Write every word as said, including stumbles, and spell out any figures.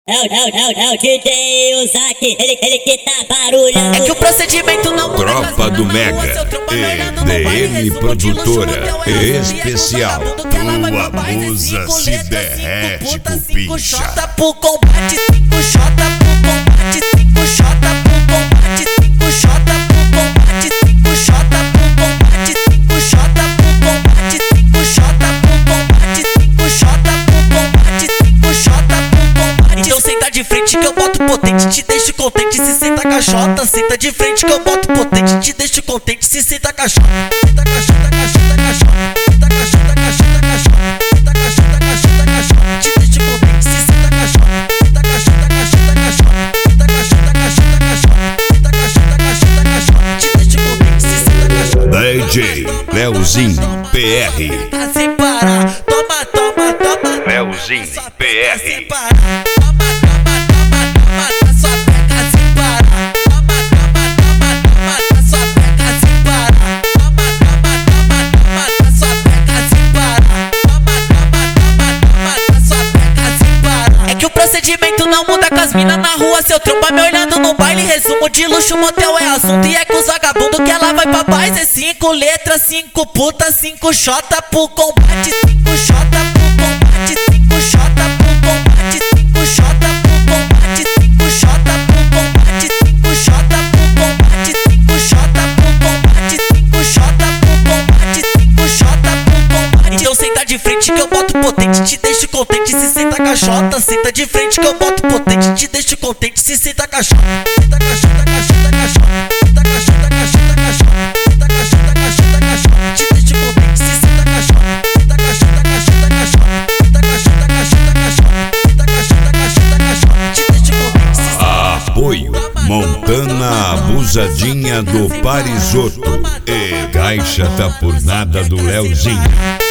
É o, é o, é o, é o D J Uzak, ele, ele que tá barulhando. É que o procedimento não muda. Tropa do Mega e D M Produtora Especial. Tua musa se derrete, cupincha. Xota pro combate, cinco xota pro combate, cinco xota pro combate, cinco xota pro combate, cinco xota pro combate, cinco xota pro combate, cinco xota pro combate, cinco xota pro combate, cinco xota pro combate. Então senta de frente que eu boto potente, te deixo contente se senta caixota. Senta de frente que eu boto potente, te deixo contente se senta caixota. Senta caixota, caixota, caixota. Senta caixota, caixota, caixota. Senta caixota, caixota, caixota. Te deixo contente se senta caixota. Senta caixota, caixota, caixota. Senta caixota, caixota, caixota. Senta caixota, caixota, caixota. Te deixo contente se senta caixota. D J Leozinho P R. Tá sem parar, toma, toma, toma. Leozinho P R. Sem parar, toma, toma, toma, toma. Tá só pega sem parar. Toma, toma, toma, toma. Tá só pega sem parar. Toma, toma, toma, toma. Tá só pega sem parar. Toma, toma, toma, toma. Tá só pega sem parar. É que o procedimento não muda com as minas na rua. Seu tromba me olhando no baile. Resumo de luxo, motel é assunto. E é com os vagabundos que ela vai pra paz. É cinco letras, cinco putas, cinco xota pro combate. Cinco xota pro combate, cinco xota pro combate, cinco xota pro combate, cinco xota pro combate, cinco xota pro combate, cinco xota pro combate, cinco xota pro combate, cinco xota pro combate. Então senta de frente que eu boto potente, te deixo contente se senta caixota. Senta de frente que eu boto potente, te deixo contente se senta caixota. Senta caixota, caixota, caixota. Senta caixota, caixota, caixota. Senta caixota, caixota, caixota. Te deixo contente se senta caixota. Senta caixota, caixota, caixota. Senta caixota, caixota, caixota. Senta caixota, caixota, caixota. Te deixo contente se senta caixota. Apoio Montana Abusadinha do Parisoto e Caixa Tá Por Nada do Leozinho.